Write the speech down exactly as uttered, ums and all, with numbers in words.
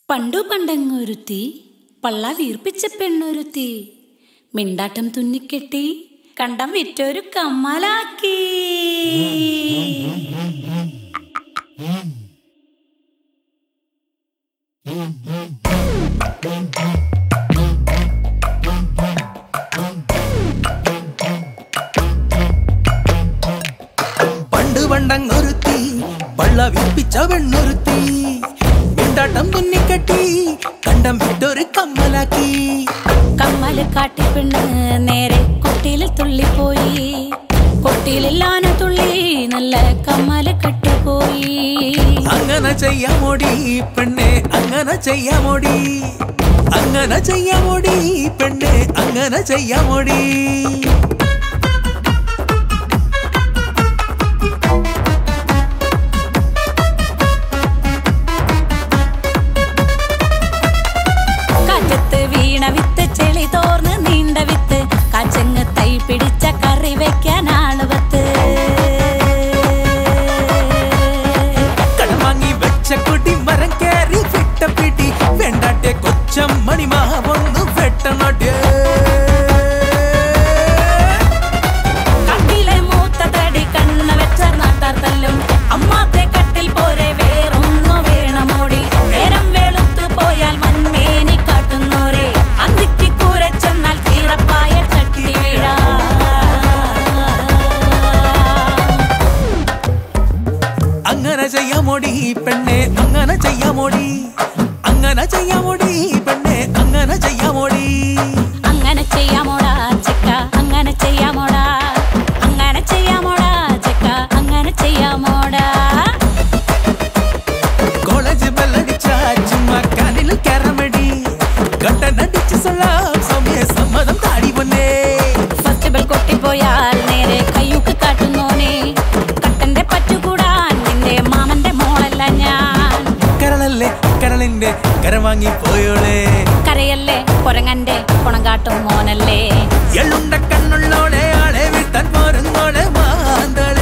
പണ്ടു പണ്ടങ്ങൊരുത്തി പള്ള വീർപ്പിച്ച പെണ്ണൊരുത്തി മിണ്ടാട്ടം തുന്നിക്കെട്ടി കണ്ടം വിറ്റൊരു കമ്മലാക്കി. പണ്ട് പണ്ടങ്ങൊരുത്തി പള്ള വീർപ്പിച്ച പെണ്ണൊരുത്തി മിണ്ടാട്ടം തുന്നിക്കെട്ടി കണ്ടം വിട്ടൊരു കമ്മലാക്കി. കമ്മല് കാട്ടി പെണ്ണ് നേരെ കൊട്ടിയിൽ തുള്ളിപ്പോയി. കൊട്ടിയിലാന തുള്ളി നല്ല കമ്മല് കെട്ടിപ്പോയി. അങ്ങനെ ചെയ്യാമോടി പെണ്ണെ അങ്ങനെ ചെയ്യാമോടി, അങ്ങനെ ചെയ്യാമോടി പെണ്ണെ അങ്ങനെ ചെയ്യാമോടി. വിത്ത് ചെളി തോർന്ന് നീണ്ട വിത്ത് കാച്ചങ്ങ് തൈ പിടിച്ച കറി വെക്കാനാണ് വത്ത്. കടം വാങ്ങി വെച്ച കൊടി മരം കയറി വിട്ട പിടി വേണ്ടാട്ടെ കൊച്ചം മണിമാവൊന്നു വെട്ടണോട്ടെ. കട്ടിലെ മൂത്ത തടി കണ്ണ വെച്ച നാട്ടാർ തല്ലും അമ്മാത്തെ കട്ടിൽ പോരെ വേറൊന്നു വേണമോടി. നേരം വെളുത്തു പോയാൽ മൺമേനി കാട്ടുന്നോരെ അന്തിക്ക് കൂര ചെന്നാൽ തീറപ്പായ ചട്ടി വീഴാ. അങ്ങനെ ചെയ്യാമോടി പെണ്ണെ അങ്ങനെ ചെയ്യാമോടി, അങ്ങനെ ചെയ്യാമോടി പെണ്ണെ അങ്ങനെ ചെയ്യാമോടി. അങ്ങനെ ചെയ്യാമോടാ ചെക്ക അങ്ങനെ ചെയ്യാമോടാ, അങ്ങനെ ചെയ്യാമോടാ ചെക്ക അങ്ങനെ ചെയ്യാമോടാ. കോളേജ് ബെല്ലടിച്ച ചുമ്മാ കാനിൽ കയറമടി കട്ടനടിച്ച് സൊല്ലാം സമയ സമ്മതം താടി പൊന്നേ. ഫസ്റ്റ് ബെൽ കൊട്ടിപ്പോയാൽ നേരെ കയ്യൂക്ക് കാട്ടുന്നോനെ കട്ടന്റെ പറ്റുകൂടാൻ നിന്റെ മാമന്റെ മോളല്ല ഞാൻ. കരളല്ലേ കരളിന്റെ കര വാങ്ങി പോയോളെ, കരയല്ലേ കൊരങ്ങന്റെ കുണം കാട്ടും മോനല്ലേ. എള്ളുണ്ട കണ്ണുള്ളോളെ ആളെ വിട്ടാൻ പോരുന്നോളെ മാന്തളെ.